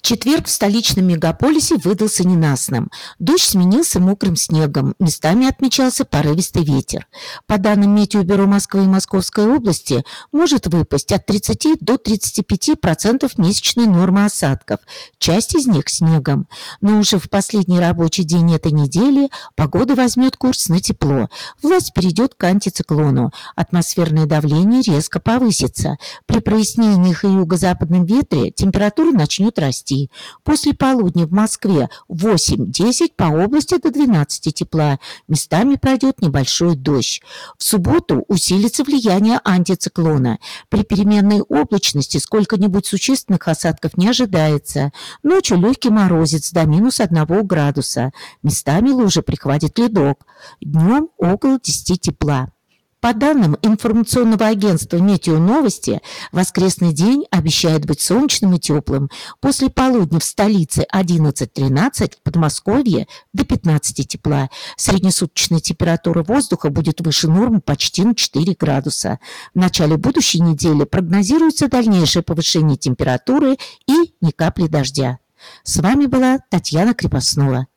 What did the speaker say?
Четверг в столичном мегаполисе выдался ненастным. Дождь сменился мокрым снегом, местами отмечался порывистый ветер. По данным Метеобюро Москвы и Московской области, может выпасть от 30 до 35% месячной нормы осадков, часть из них снегом. Но уже в последний рабочий день этой недели погода возьмет курс на тепло. Власть перейдет к антициклону. Атмосферное давление резко повысится. При прояснениях и юго-западном ветре температура начнет расти. После полудня в Москве 8-10, по области до 12 тепла. Местами пройдет небольшой дождь. В субботу усилится влияние антициклона. При переменной облачности сколько-нибудь существенных осадков не ожидается. Ночью легкий морозец до -1 градуса. Местами лужи прихватит ледок. Днем около 10 тепла. По данным информационного агентства «Метеоновости», воскресный день обещает быть солнечным и теплым. После полудня в столице 11-13, в Подмосковье до 15 тепла. Среднесуточная температура воздуха будет выше нормы почти на 4 градуса. В начале будущей недели прогнозируется дальнейшее повышение температуры и ни капли дождя. С вами была Татьяна Крепостнова.